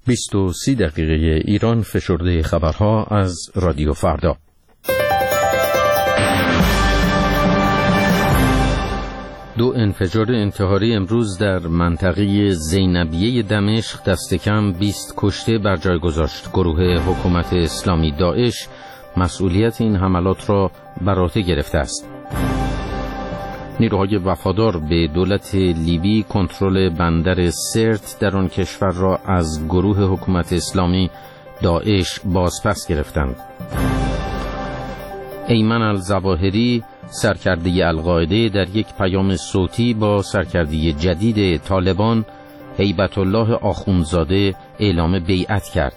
20:30 ایران فشرده خبرها از رادیو فردا. دو انفجار انتحاری امروز در منطقه زینبیه دمشق دست کم 20 کشته بر جای گذاشت. گروه حکومت اسلامی داعش مسئولیت این حملات را بر عهده گرفته است. نیروهای وفادار به دولت لیبی کنترل بندر سرت در آن کشور را از گروه حکومت اسلامی داعش بازپس گرفتند. ایمن الظواهری سرکرده القاعده در یک پیام صوتی با سرکرده جدید طالبان هیبت الله آخوندزاده اعلام بیعت کرد.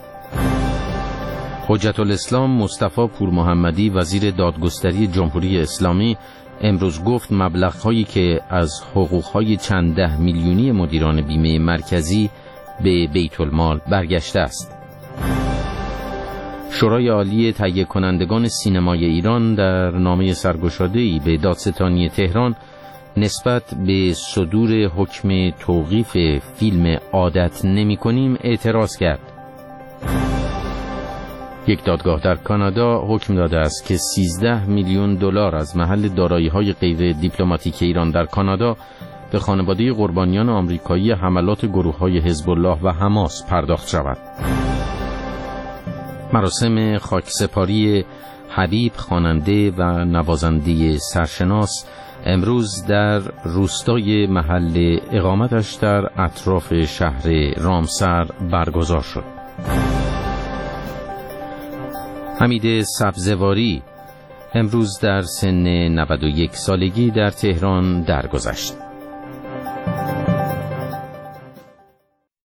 حجت الاسلام مصطفی پورمحمدی وزیر دادگستری جمهوری اسلامی امروز گفت مبلغ‌هایی که از حقوق‌های چند ده میلیونی مدیران بیمه مرکزی به بیت المال برگشته است. شورای عالی تهیه کنندگان سینمای ایران در نامه سرگشاده‌ای به دادستانی تهران نسبت به صدور حکم توقیف فیلم عادت نمی‌کنیم اعتراض کرد. یک دادگاه در کانادا حکم داده است که 13 میلیون دلار از محل دارایی‌های غیر دیپلماتیک ایران در کانادا به خانواده قربانیان آمریکایی حملات گروه‌های حزب الله و حماس پرداخت شود. مراسم خاکسپاری حبیب خواننده و نوازنده سرشناس امروز در روستای محل اقامتش در اطراف شهر رامسر برگزار شد. حمید سبزواری امروز در سن 91 سالگی در تهران درگذشت.